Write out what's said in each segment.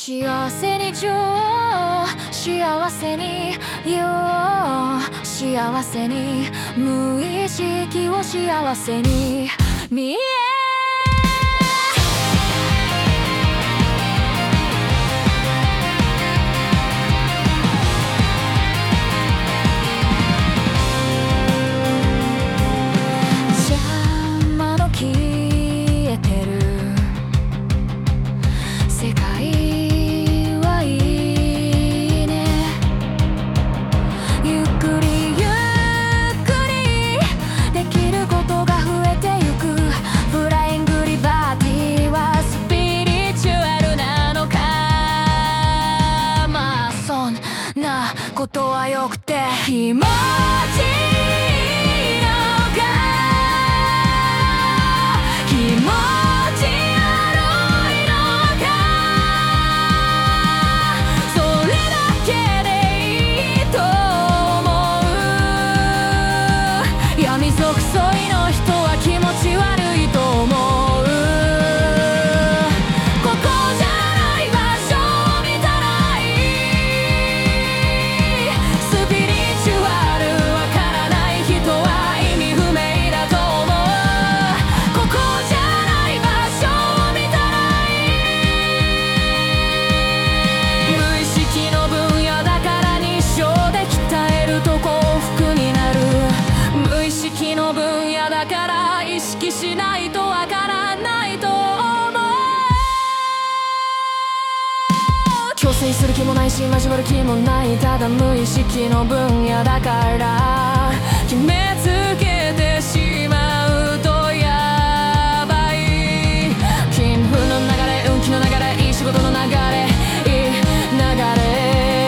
幸せに生幸せに言おう幸せに無意識を幸せに見え世界はいいねゆっくりゆっくりできることが増えてゆくフライングリバティはスピリチュアルなのかまあそんなことはよくて気持ちいいのか気持ち闇属性の人は気持ち悪いと思うここじゃない場所を見たらいいスピリチュアルわからない人は意味不明だと思うここじゃない場所を見たらいい無意識の分野だから日照で鍛えると幸福になる無意識の分野だから意識しないとわからないと思う強制する気もないし交わる気もないただ無意識の分野だから決めつけてしまうとやばい金運の流れ運気の流れいい仕事の流れいい流れ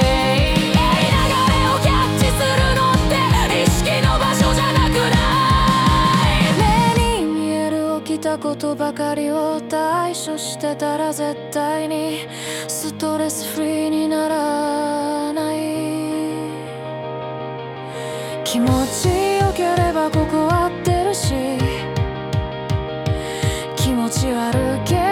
ことばかりを対処してたら絶対にストレスフリーにならない気持ちよければここ合ってるし気持ち悪け